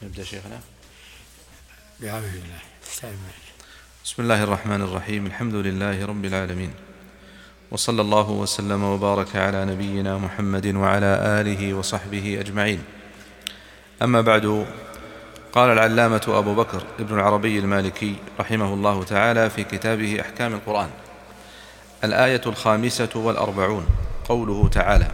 نبدأ شيخنا. بعون الله. بسم الله الرحمن الرحيم. الحمد لله رب العالمين، وصلى الله وسلم وبارك على نبينا محمد وعلى آله وصحبه أجمعين. أما بعد، قال العلامة أبو بكر ابن العربي المالكي رحمه الله تعالى في كتابه أحكام القرآن: الآية 45 قوله تعالى: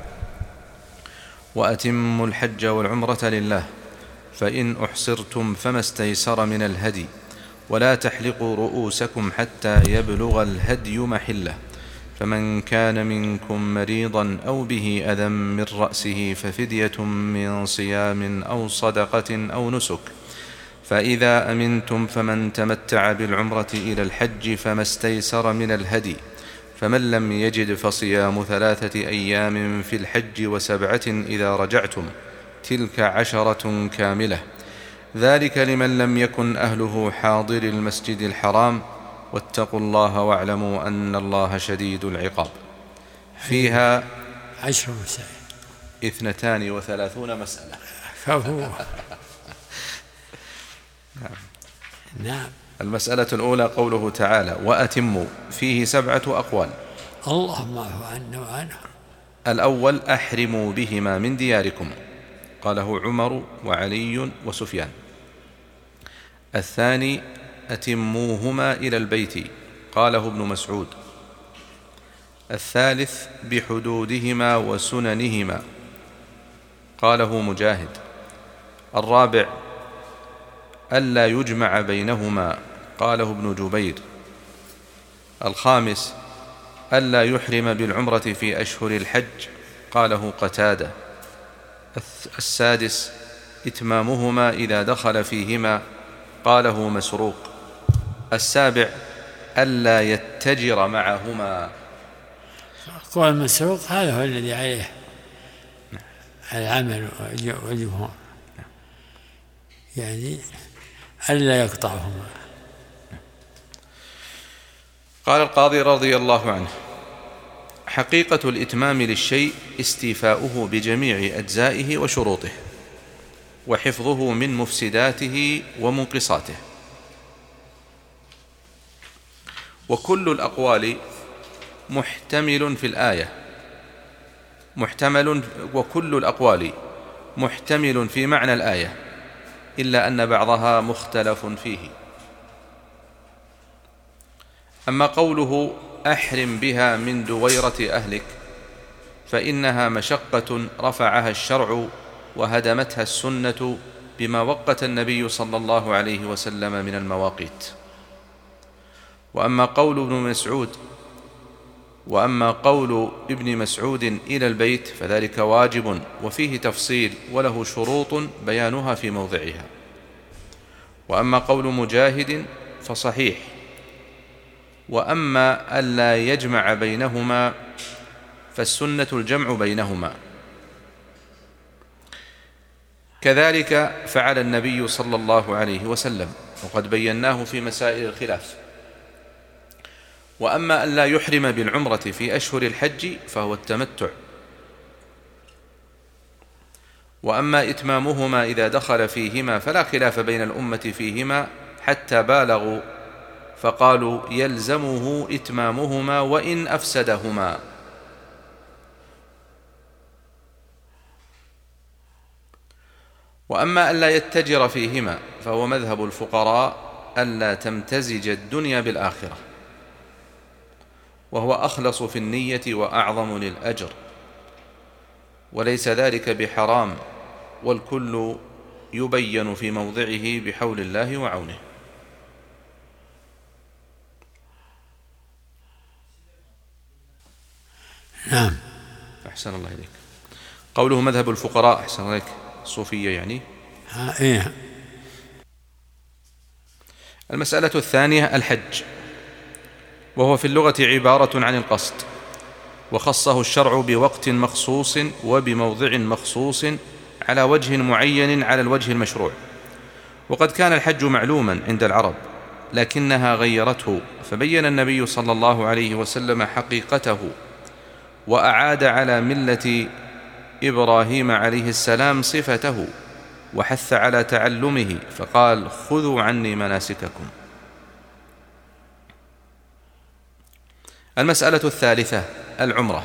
وأتموا الحج والعمرة لله فإن أحصرتم فما استيسر من الهدي ولا تحلقوا رؤوسكم حتى يبلغ الهدي محله، فمن كان منكم مريضا أو به أذى من رأسه ففدية من صيام أو صدقة أو نسك، فإذا أمنتم فمن تمتع بالعمرة إلى الحج فما استيسر من الهدي، فمن لم يجد فصيام 3 أيام في الحج و7 إذا رجعتم، تلك 10 كاملة، ذلك لمن لم يكن أهله حاضر المسجد الحرام، واتقوا الله واعلموا أن الله شديد العقاب. فيها 10 مسائل، 32 مسألة. نعم. المسألة الأولى قوله تعالى: وأتموا، فيه 7 أقوال. اللهم اعف عنا وعنهم. الأول: أحرموا بهما من دياركم، قاله عمر وعلي وسفيان. الثاني: أتموهما إلى البيت، قاله ابن مسعود. الثالث: بحدودهما وسننهما، قاله مجاهد. الرابع: ألا يجمع بينهما، قاله ابن جبير. الخامس: ألا يحرم بالعمرة في أشهر الحج، قاله قتادة. السادس: إتمامهما إذا دخل فيهما، قاله مسروق. السابع: ألا يتجر معهما. قول مسروق هذا هو الذي عليه العمل والجمهور، يعني ألا يقطعهما. قال القاضي رضي الله عنه: حقيقة الإتمام للشيء استيفاؤه بجميع أجزائه وشروطه، وحفظه من مفسداته ومنقصاته. وكل الأقوال محتمل في الآية وكل الأقوال محتمل في معنى الآية، إلا أن بعضها مختلف فيه. أما قوله: أحرم بها من دويرة أهلك، فإنها مشقة رفعها الشرع وهدمتها السنة بما وقت النبي صلى الله عليه وسلم من المواقيت. وأما قول ابن مسعود إلى البيت فذلك واجب وفيه تفصيل وله شروط بيانها في موضعها. وأما قول مجاهد فصحيح. وأما ألا يجمع بينهما فالسنة الجمع بينهما، كذلك فعل النبي صلى الله عليه وسلم، وقد بيناه في مسائل الخلاف. وأما ألا يحرم بالعمرة في أشهر الحج فهو التمتع. وأما إتمامهما إذا دخل فيهما فلا خلاف بين الأمة فيهما، حتى بالغوا فقالوا يلزمه إتمامهما وإن أفسدهما. وأما ألا يتجر فيهما فهو مذهب الفقراء ألا تمتزج الدنيا بالآخرة، وهو أخلص في النية وأعظم للأجر، وليس ذلك بحرام، والكل يبين في موضعه بحول الله وعونه. نعم. أحسن الله إليك. قوله مذهب الفقراء، أحسن الله إليك، الصوفية يعني. إيه. المسألة الثانية: الحج، وهو في اللغة عبارة عن القصد، وخصه الشرع بوقت مخصوص وبموضع مخصوص على وجه معين على الوجه المشروع. وقد كان الحج معلوما عند العرب، لكنها غيرته، فبين النبي صلى الله عليه وسلم حقيقته، وأعاد على ملة إبراهيم عليه السلام صفته، وحث على تعلمه فقال: خذوا عني مناسككم. المسألة الثالثة: العمرة،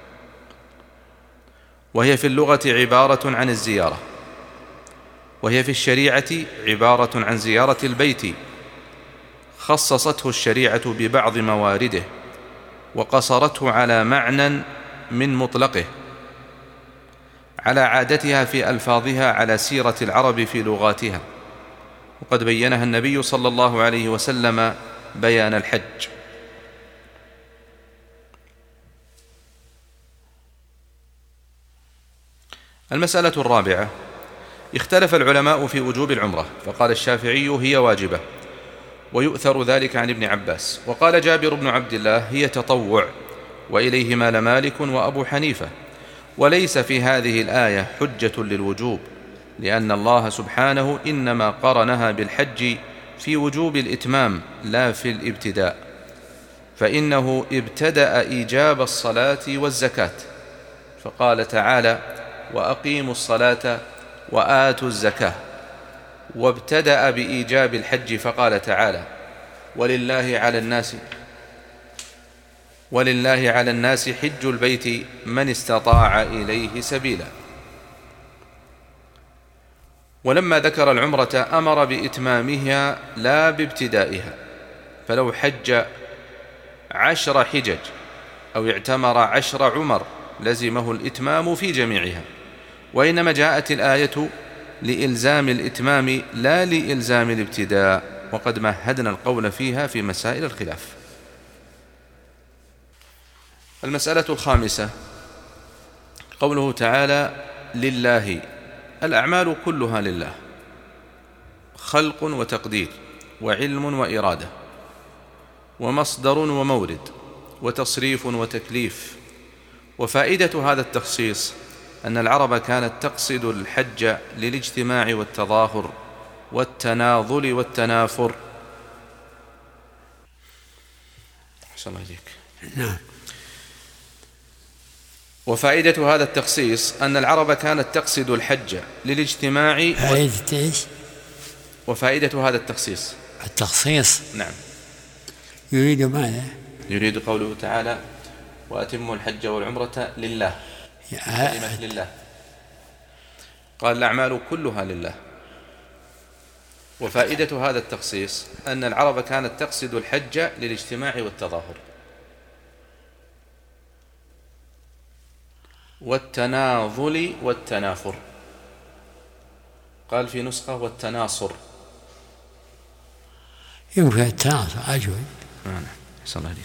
وهي في اللغة عبارة عن الزيارة، وهي في الشريعة عبارة عن زيارة البيت، خصصته الشريعة ببعض موارده وقصرته على معنى من مطلقه، على عادتها في ألفاظها، على سيرة العرب في لغاتها، وقد بينها النبي صلى الله عليه وسلم بيان الحج. المسألة الرابعة: اختلف العلماء في وجوب العمرة، فقال الشافعي: هي واجبة، ويؤثر ذلك عن ابن عباس، وقال جابر بن عبد الله: هي تطوع، وإليه مال مالك وأبو حنيفة، وليس في هذه الآية حجة للوجوب، لأن الله سبحانه إنما قرنها بالحج في وجوب الإتمام لا في الابتداء، فإنه ابتدأ إيجاب الصلاة والزكاة، فقال تعالى: وأقيموا الصلاة وآتوا الزكاة، وابتدأ بإيجاب الحج فقال تعالى: ولله على الناس حج البيت من استطاع إليه سبيلا. ولما ذكر العمرة أمر بإتمامها لا بابتدائها، فلو حج 10 حجج أو اعتمر 10 عمر لزمه الإتمام في جميعها، وإنما جاءت الآية لإلزام الإتمام لا لإلزام الابتداء، وقد مهدنا القول فيها في مسائل الخلاف. المسألة الخامسة: قوله تعالى: لله، الأعمال كلها لله، خلق وتقدير وعلم وإرادة ومصدر ومورد وتصريف وتكليف. وفائدة هذا التخصيص أن العرب كانت تقصد الحج للاجتماع والتظاهر والتناضل والتنافر. أحسن الله إليك. نعم. وفائدة هذا التخصيص أن العرب كانت تقصد الحج للاجتماع. فائدة إيش؟ وفائدة هذا التخصيص، التخصيص، نعم، يريد ماذا؟ يريد قوله تعالى: وأتموا الحج والعمرة لله، كلمة لله، قال الأعمال كلها لله. وفائدة هذا التخصيص أن العرب كانت تقصد الحج للاجتماع والتظاهر والتناضل والتنافر، قال في نسخة والتناصر. يمكن التناصر أجود. نعم، أحسن الله عليك.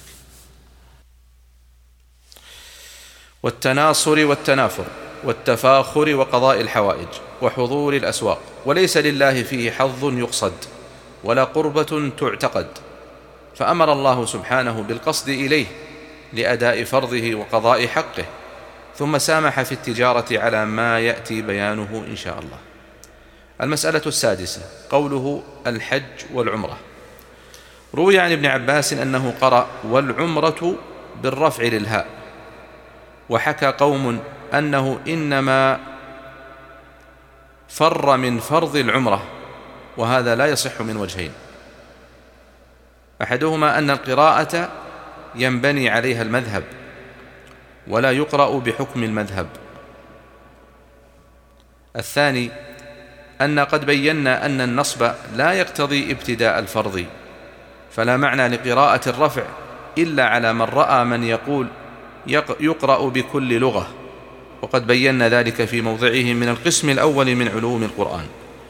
والتناصر والتنافر والتفاخر وقضاء الحوائج وحضور الأسواق، وليس لله فيه حظ يقصد ولا قربة تعتقد، فأمر الله سبحانه بالقصد إليه لأداء فرضه وقضاء حقه، ثم سامح في التجارة على ما يأتي بيانه إن شاء الله. المسألة السادسة: قوله الحج والعمرة. روي عن ابن عباس أنه قرأ والعمرة بالرفع للهاء، وحكى قوم أنه إنما فر من فرض العمرة، وهذا لا يصح من وجهين: أحدهما أن القراءة ينبني عليها المذهب ولا يقرأ بحكم المذهب، الثاني أن قد بينا أن النصب لا يقتضي ابتداء الفرض، فلا معنى لقراءة الرفع إلا على من رأى من يقول يقرأ بكل لغة، وقد بينا ذلك في موضعه من القسم الأول من علوم القرآن.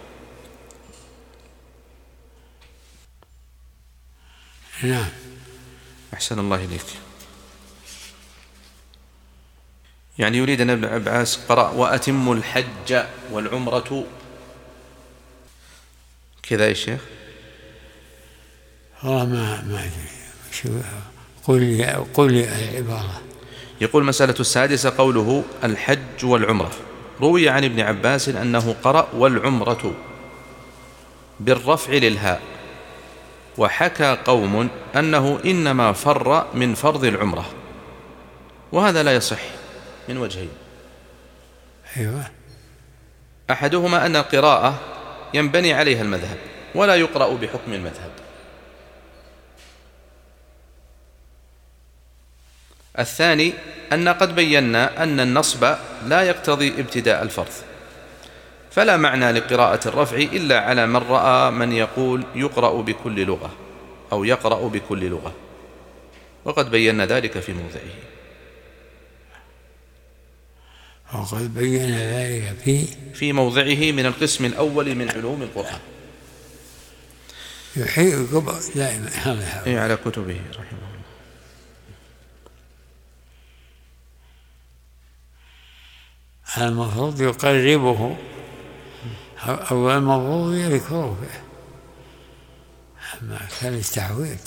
نعم. أحسن الله إليك. يعني يريد أن ابن عباس قرأ وأتموا الحج والعمرة كذا يا شيخ؟ ما أدري شو، قل لي العبارة. يقول: مسألة السادسة: قوله الحج والعمرة. روي عن ابن عباس أنه قرأ والعمرة بالرفع للهاء، وحكى قوم أنه إنما فر من فرض العمرة، وهذا لا يصح من وجهين. أيوة. أحدهما أن القراءة ينبني عليها المذهب ولا يقرأ بحكم المذهب. الثاني أن قد بينا أن النصب لا يقتضي ابتداء الفرض، فلا معنى لقراءة الرفع إلا على من رأى من يقول يقرأ بكل لغة أو يقرأ بكل لغة، وقد بينا ذلك في موضعه. وقد بينا ذلك في موضعه من القسم الأول من علوم القرآن. يحيي قبر دائما على كتبه رحمه الله. المفروض يقربه أو المفروض يذكره، أما كان التحويل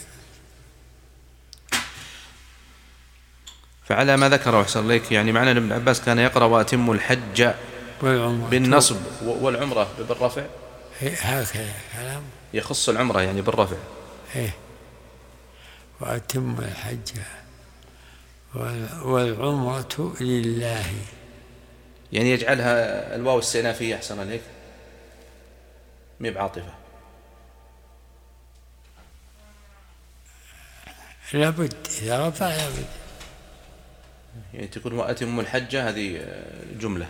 فعلى ما ذكره أحسن لك، يعني معنى ابن عباس كان يقرأ وأتم الحج بالنصب والعمرة بالرفع، هكذا كلام يخص العمرة يعني بالرفع. وأتم الحج والعمرة لله، يعني يجعلها الواو السينافية أحسن عليك، مي بعاطفة. لابد إذا رفع لابد، يعني تكون وأتم الحج هذه جملة،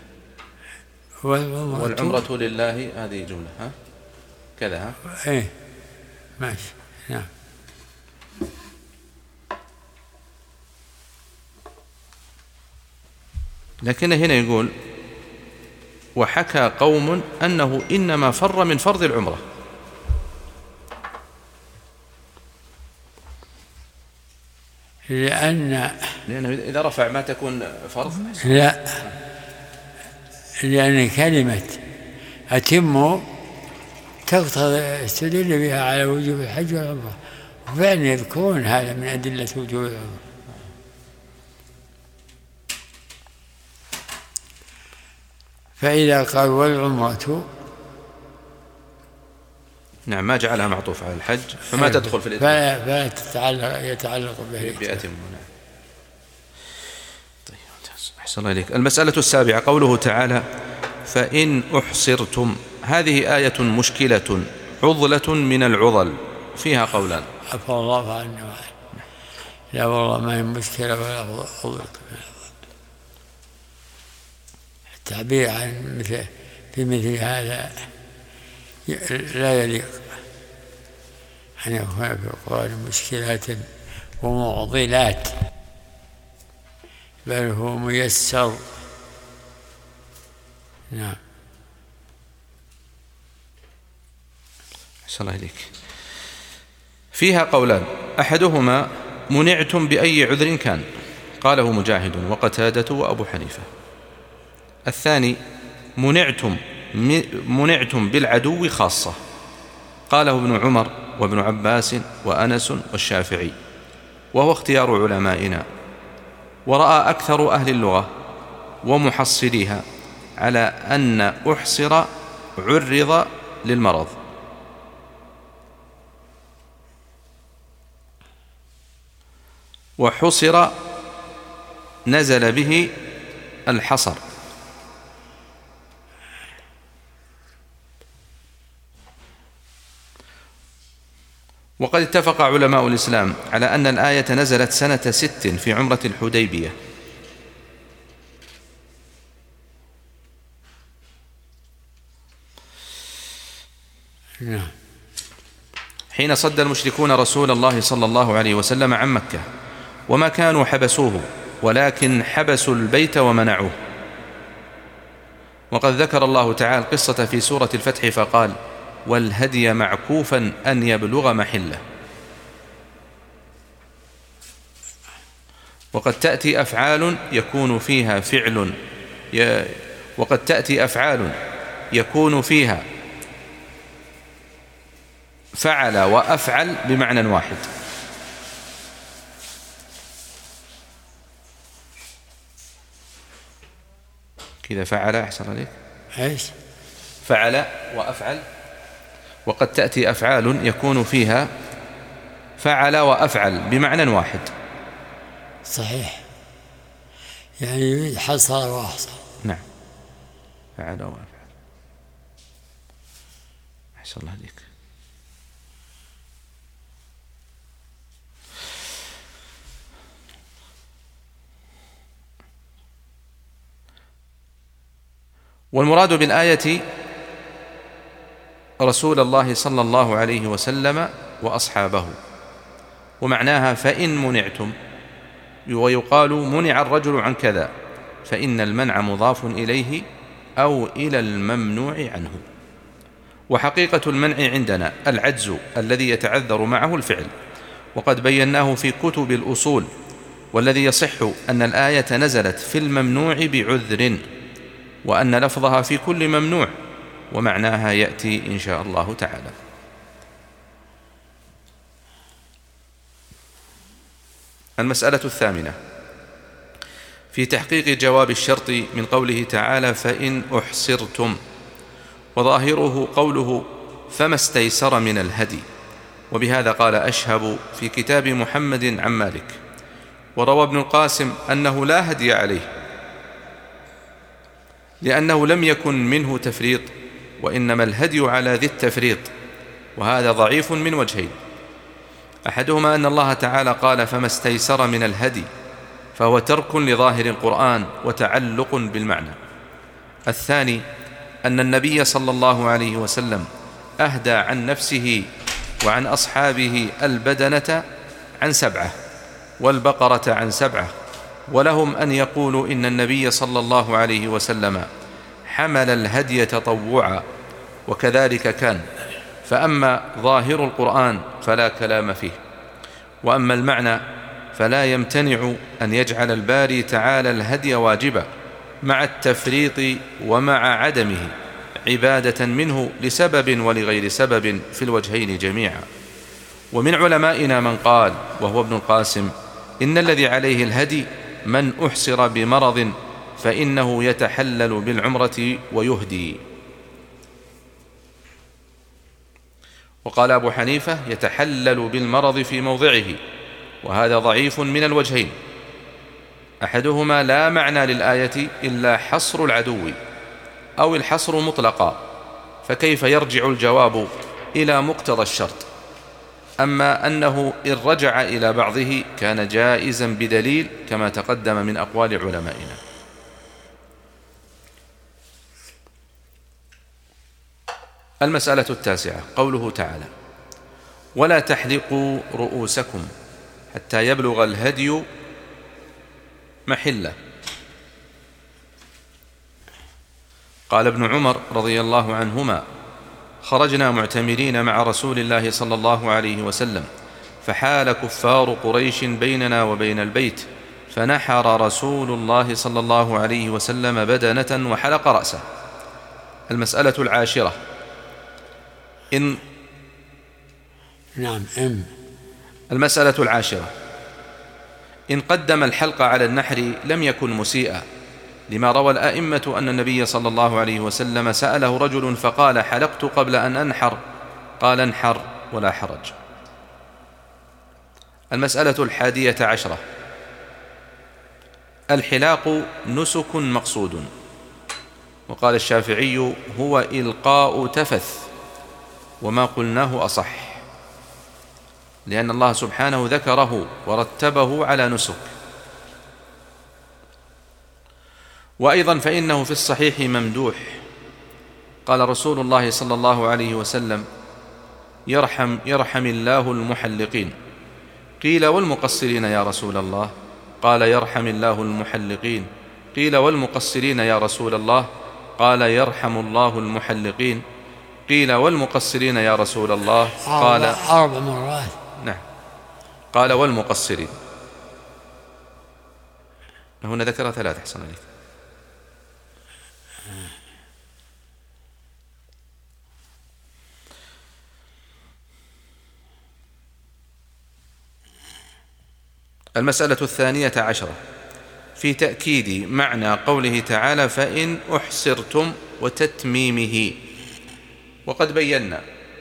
والعمرة لله هذه جملة، ها كذا، ها ماشي، نعم. لكن هنا يقول وحكى قوم أنه إنما فر من فرض العمرة، لأنه إذا رفع ما تكون فرض. لا، لأن كلمة أتم تقتضي استدل بها على وجوب الحج والعمرة، وفعلا يذكرون هذا من أدلة وجوب العمرة. فإذا قال والعمرة، نعم، ما جعلها معطوف على الحج فما تدخل في الإتمام، فلا يتعلق بأتم. طيب أحسن الله إليك. المسألة السابعة قوله تعالى فإن أحصرتم، هذه آية مشكلة عضلة من العضل، فيها قولان. عفى الله عنه. لا والله ما هي مشكلة ولا عضلة. التعبير عن في مثل هذا لا يليق أن يكون في القرآن مشكلات ومعضلات، بل هو ميسر. نعم. أحسن الله إليك. فيها قولان، أحدهما منعتم بأي عذر كان، قاله مجاهد وقتادة وأبو حنيفة. الثاني منعتم بالعدو خاصة، قاله ابن عمر وابن عباس وأنس والشافعي، وهو اختيار علمائنا، ورأى أكثر أهل اللغة ومحصليها على أن أحصر عرض للمرض، وحصر نزل به الحصر. وقد اتفق علماء الإسلام على أن الآية نزلت سنة 6 في عمرة الحديبية، حين صد المشركون رسول الله صلى الله عليه وسلم عن مكة، وما كانوا حبسوه ولكن حبسوا البيت ومنعوه. وقد ذكر الله تعالى القصة في سورة الفتح فقال والهدي معكوفا أن يبلغ محله. وقد تأتي أفعال يكون فيها يكون فيها فعل وأفعل بمعنى واحد. كذا فعل، أحسن عليك، ايش فعل وأفعل. وقد تأتي أفعال يكون فيها فعل وأفعل بمعنى واحد. صحيح، يعني حصر وأحصر. نعم، فعل وأفعل. أحسن الله عليك. والمراد بالآية رسول الله صلى الله عليه وسلم وأصحابه، ومعناها فإن منعتم، ويقال منع الرجل عن كذا، فإن المنع مضاف إليه أو إلى الممنوع عنه. وحقيقة المنع عندنا العجز الذي يتعذر معه الفعل، وقد بيناه في كتب الأصول، والذي يصح أن الآية نزلت في الممنوع بعذر، وأن لفظها في كل ممنوع، ومعناها يأتي إن شاء الله تعالى. المسألة الثامنة في تحقيق جواب الشرط من قوله تعالى فإن أحصرتم، وظاهره قوله فما استيسر من الهدي، وبهذا قال أشهب في كتاب محمد عن مالك. وروى ابن القاسم أنه لا هدي عليه، لأنه لم يكن منه تفريط، وإنما الهدي على ذي التفريط، وهذا ضعيف من وجهين: أحدهما أن الله تعالى قال فما استيسر من الهدي، فهو ترك لظاهر القرآن وتعلق بالمعنى. الثاني أن النبي صلى الله عليه وسلم أهدى عن نفسه وعن أصحابه البدنة عن 7، والبقرة عن 7، ولهم أن يقولوا إن النبي صلى الله عليه وسلم حمل الهدي تطوعا، وكذلك كان. فأما ظاهر القرآن فلا كلام فيه، وأما المعنى فلا يمتنع أن يجعل الباري تعالى الهدي واجبا مع التفريط ومع عدمه عبادة منه لسبب ولغير سبب في الوجهين جميعا. ومن علمائنا من قال، وهو ابن القاسم، إن الذي عليه الهدي من أحصر بمرض فإنه يتحلل بالعمرة ويهدي. وقال أبو حنيفة يتحلل بالمرض في موضعه، وهذا ضعيف من الوجهين: أحدهما لا معنى للآية إلا حصر العدو، أو الحصر مطلقا، فكيف يرجع الجواب إلى مقتضى الشرط؟ أما أنه إن رجع إلى بعضه كان جائزا بدليل، كما تقدم من أقوال علمائنا. المسألة التاسعة قوله تعالى ولا تحلقوا رؤوسكم حتى يبلغ الهدي محله. قال ابن عمر رضي الله عنهما: خرجنا معتمرين مع رسول الله صلى الله عليه وسلم، فحال كفار قريش بيننا وبين البيت، فنحر رسول الله صلى الله عليه وسلم بدنة وحلق رأسه. المسألة العاشرة المسألة العاشرة إن قدم الحلق على النحر لم يكن مسيئا، لما روى الأئمة أن النبي صلى الله عليه وسلم سأله رجل فقال: حلقت قبل أن أنحر؟ قال: انحر ولا حرج. المسألة 11 الحلاق نسك مقصود، وقال الشافعي: هو إلقاء تفث، وما قلناه أصح، لأن الله سبحانه ذكره ورتبه على نسك. وأيضا فإنه في الصحيح ممدوح، قال رسول الله صلى الله عليه وسلم: يرحم الله المحلقين. قيل: والمقصرين يا رسول الله؟ قال: يرحم الله المحلقين. قيل: والمقصرين يا رسول الله؟ قال: يرحم الله المحلقين. قيل: والمقصرين يا رسول الله؟ قال: 4 مرات. نعم، قال: والمقصرين. هنا ذكر 3. أحسن عليك. المسألة 12 في تأكيد معنى قوله تعالى فإن أحصرتم وتتميمه. وقد بينا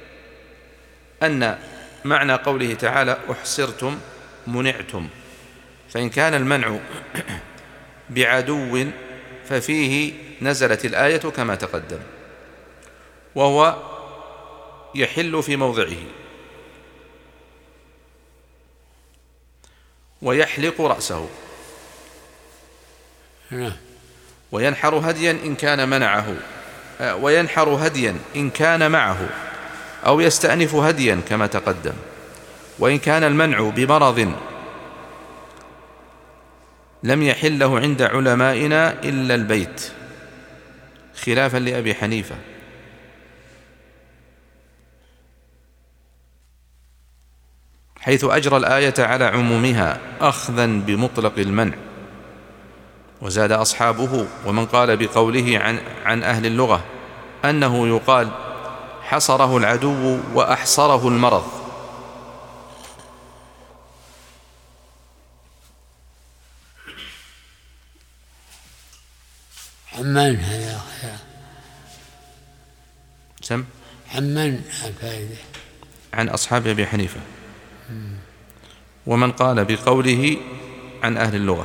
أن معنى قوله تعالى أحصرتم منعتم، فإن كان المنع بعدو ففيه نزلت الآية كما تقدم، وهو يحل في موضعه، ويحلق رأسه، وينحر هديا إن كان معه، أو يستأنف هديا كما تقدم. وإن كان المنع بمرض لم يحله عند علمائنا إلا البيت، خلافا لأبي حنيفة، حيث أجرى الآية على عمومها أخذا بمطلق المنع. وزاد أصحابه ومن قال بقوله عن أهل اللغة أنه يقال حصره العدو وأحصره المرض. عمان هذا سم عمان الفائدة عن أصحاب أبي حنيفة، ومن قال بقوله عن أهل اللغة.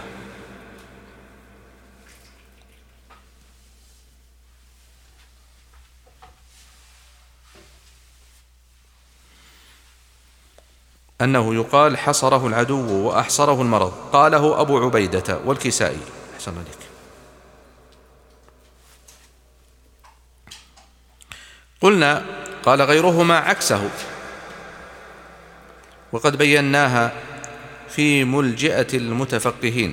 أنه يقال حصره العدو وأحصره المرض، قاله أبو عبيدة والكسائي. أحسن عليك. قلنا قال غيرهما عكسه، وقد بيناها في ملجئة المتفقهين،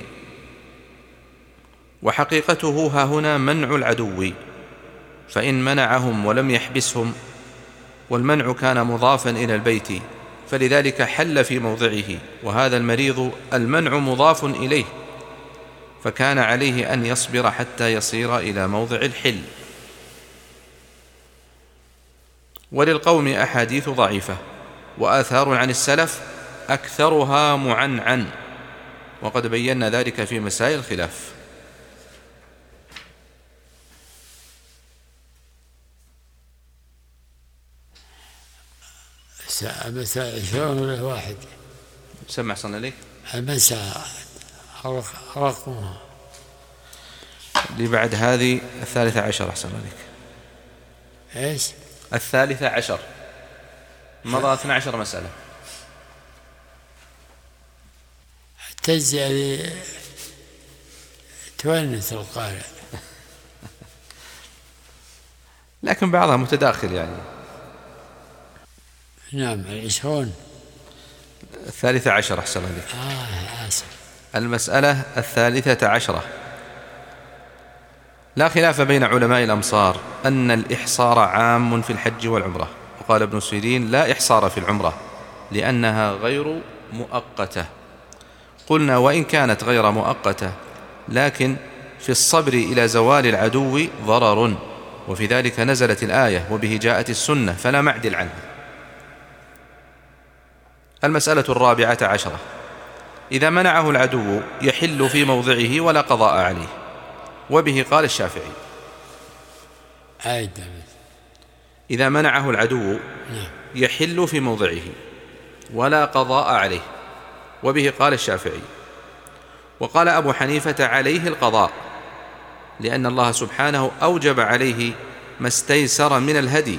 وحقيقته ها هنا منع العدو، فإن منعهم ولم يحبسهم، والمنع كان مضافا إلى البيت فلذلك حل في موضعه، وهذا المريض المنع مضاف إليه، فكان عليه أن يصبر حتى يصير إلى موضع الحل. وللقوم أحاديث ضعيفة وآثار عن السلف أكثرها معنعن، وقد بينا ذلك في مسائل الخلاف. مساء 20 ولا واحد؟ سمع صلى عليك. المساء رقمها اللي بعد هذه 13. أحسن عليك. إيش 13؟ مضى 12 مسألة. تجزي تونس القارئ، لكن بعضها متداخل يعني. نعم 20. 13. أحسن عليك. آسف. المسألة 13. لا خلاف بين علماء الأمصار أن الإحصار عام في الحج والعمرة، وقال ابن سيرين لا إحصار في العمرة لأنها غير مؤقتة. قلنا وإن كانت غير مؤقتة لكن في الصبر إلى زوال العدو ضرر، وفي ذلك نزلت الآية وبه جاءت السنة فلا معدل عنها. المسألة 14. إذا منعه العدو يحل في موضعه ولا قضاء عليه، وبه قال الشافعي. إذا منعه العدو يحل في موضعه ولا قضاء عليه، وبه قال الشافعي. وقال أبو حنيفة عليه القضاء، لأن الله سبحانه أوجب عليه ما استيسر من الهدي،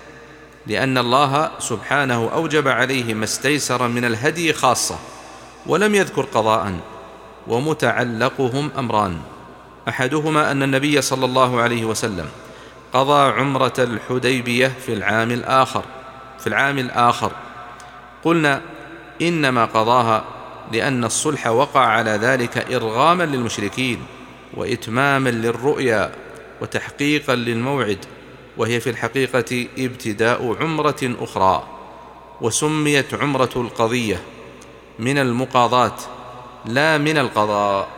خاصة، ولم يذكر قضاء. ومتعلقهم أمران، أحدهما أن النبي صلى الله عليه وسلم قضى عمرة الحديبية في العام الآخر. قلنا إنما قضاها لأن الصلح وقع على ذلك إرغاما للمشركين وإتماما للرؤيا وتحقيقا للموعد، وهي في الحقيقة ابتداء عمرة أخرى، وسميت عمرة القضية من المقاضاة لا من القضاء.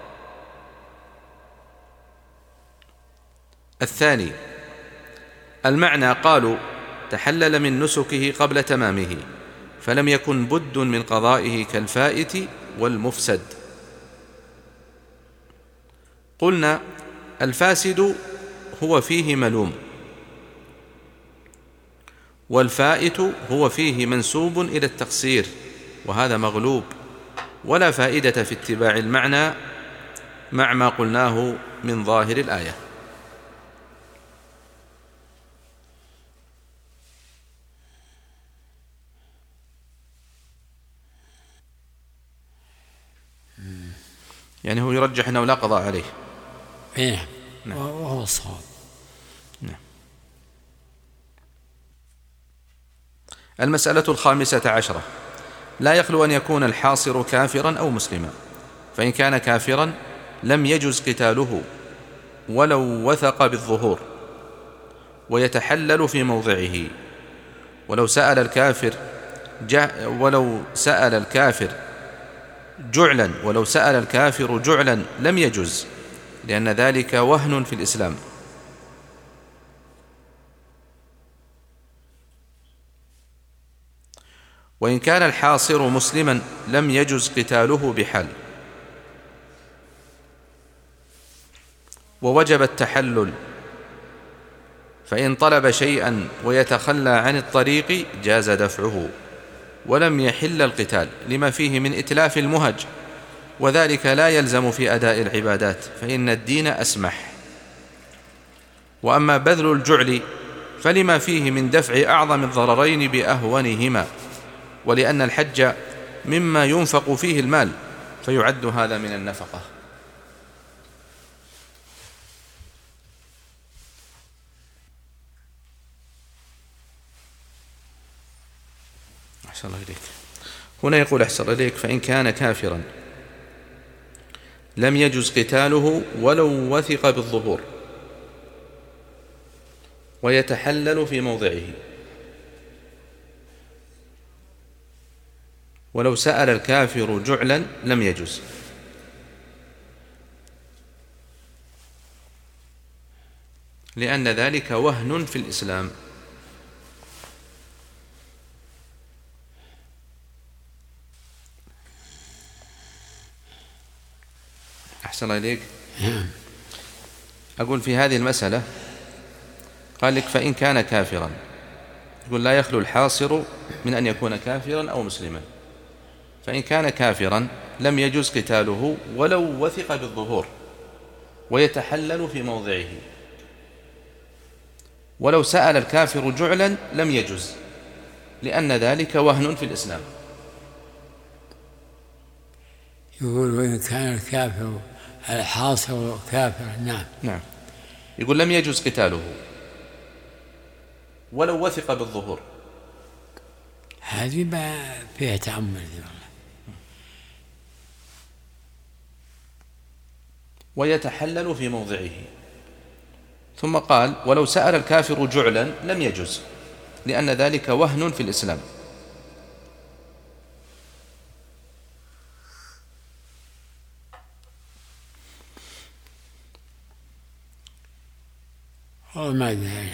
الثاني المعنى، قالوا تحلل من نسكه قبل تمامه، فلم يكن بد من قضائه كالفائت والمفسد. قلنا الفاسد هو فيه ملوم، والفائت هو فيه منسوب إلى التقصير، وهذا مغلوب، ولا فائدة في اتباع المعنى مع ما قلناه من ظاهر الآية. يعني هو يرجح أنه لا قضاء عليه. نعم. وهو الصواب. نعم. المسألة 15: لا يخلو أن يكون الحاصر كافرا أو مسلما، فإن كان كافرا لم يجز قتاله ولو وثق بالظهور ويتحلل في موضعه، ولو سأل الكافر جعلا لم يجز، لأن ذلك وهن في الإسلام. وإن كان الحاصر مسلما لم يجز قتاله بحال، ووجب التحلل، فإن طلب شيئا ويتخلى عن الطريق جاز دفعه ولم يحل القتال، لما فيه من إتلاف المهج، وذلك لا يلزم في أداء العبادات، فإن الدين أسمح. وأما بذل الجعل فلما فيه من دفع أعظم الضررين بأهونهما، ولأن الحج مما ينفق فيه المال، فيعد هذا من النفقة. أحسن الله إليك. هنا يقول أحسن إليك: فإن كان كافرا لم يجز قتاله ولو وثق بالظهور ويتحلل في موضعه، ولو سأل الكافر جعلا لم يجز، لأن ذلك وهن في الإسلام. أحسن إليك. أقول في هذه المسألة قال لك: فإن كان كافرا، يقول لا يخلو الحاصر من أن يكون كافرا أو مسلما. فإن كان كافرا لم يجز قتاله ولو وثق بالظهور ويتحلل في موضعه، ولو سأل الكافر جعلا لم يجز، لأن ذلك وهن في الإسلام. يقول: وإن كان الكافر الحاصر كافر. نعم. يقول لم يجز قتاله ولو وثق بالظهور. هذه ما فيها تأمل. ويتحلل في موضعه. ثم قال: ولو سأل الكافر جعلا لم يجز، لأن ذلك وهن في الإسلام. ما أدري،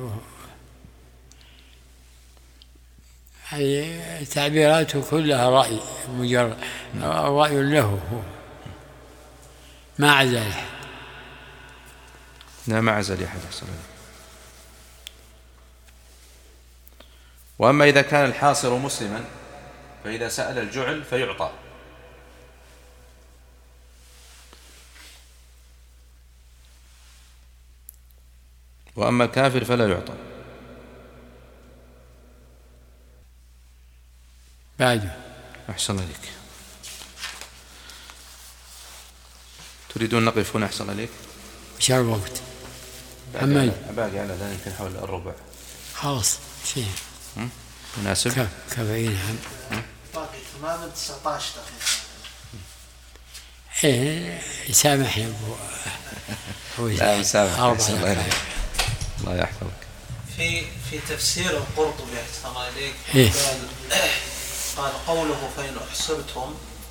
هذه تعبيراته كلها رأي مجرد، رأي له هو، ما عزل أحد. لا، ما عزل أحد. وأما إذا كان الحاصر مسلما فإذا سأل الجعل فيعطى، وأما الكافر فلا يعطى. بعده. أحسن عليك. تريدون نقف هنا؟ أحسن عليك. شهر الوقت باقي على ذلك يمكن حول الربع. خلاص شيء مناسب. كفاين هم باقي تماما 19 دقيقة. يسامحني أبو. لا، مسامح. الله يحفظك. في تفسير القرطبي أحسن عليك قال قوله: فإن أحصرتم،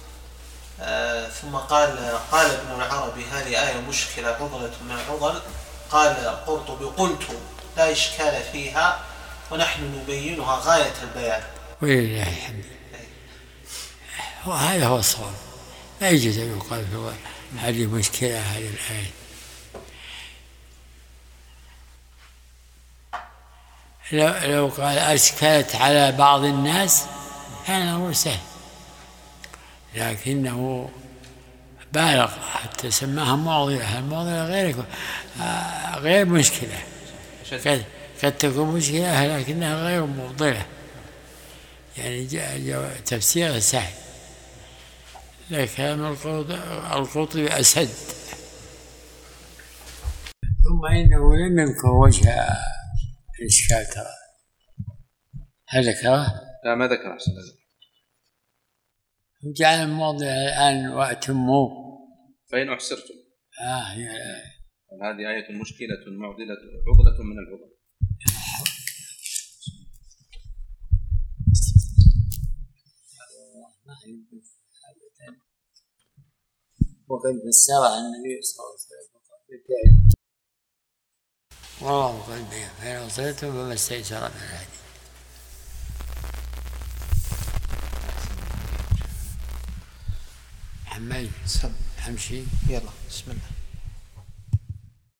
ثم قال ابن العربي: هذه آية مشكلة عضلة من العضل. قال القرطبي: قلت لا إشكال فيها ونحن نبينها غاية البيان. ولله الحمد. هذا هو الصواب، لا يجوز أن يقال هذه مشكلة هذه الآية. لو قال أشكلت على بعض الناس كان هو سهل، لكنه بالغ حتى سماها معضلة. المعضلة غير مشكلة، قد تكون مشكلة لكنها غير معضلة، يعني تفسيرها سهل. لكلام القرطبي أسد. ثم إنه لم يذكر وجه الإشكال ترى. هل ذكره؟ لا ما ذكر أحسن ذلك. وجعل الموضع الآن وأتموا فإن أحسرتم. هذه آية مشكلة عضلة من العضل. وقد فسرها النبي صلى الله عليه وسلم والله قد بين فإن أحسرتم فما استيسر من الهدي. حمي أمشي. يلا بسم الله.